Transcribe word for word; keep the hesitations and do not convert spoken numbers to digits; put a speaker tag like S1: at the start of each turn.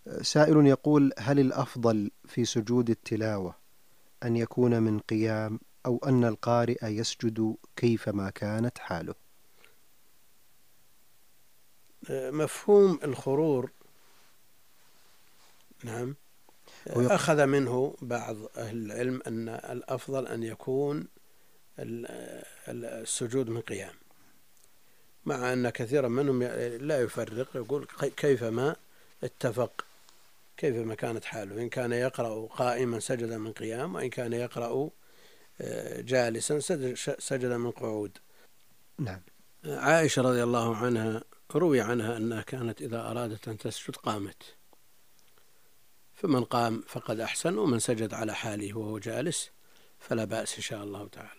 S1: سائل يقول: هل الأفضل في سجود التلاوة أن يكون من قيام، أو أن القارئ يسجد كيفما كانت حاله؟
S2: مفهوم الخرور، نعم، أخذ منه بعض أهل العلم أن الأفضل أن يكون السجود من قيام، مع أن كثيرا منهم لا يفرق، يقول كيفما اتفق، كيفما كانت حاله، إن كان يقرأ قائما سجد من قيام، وإن كان يقرأ جالسا سجد من قعود.
S1: نعم.
S2: عائشة رضي الله عنها روي عنها أنها كانت إذا أرادت أن تسجد قامت، فمن قام فقد أحسن، ومن سجد على حاله وهو جالس فلا بأس إن شاء الله تعالى.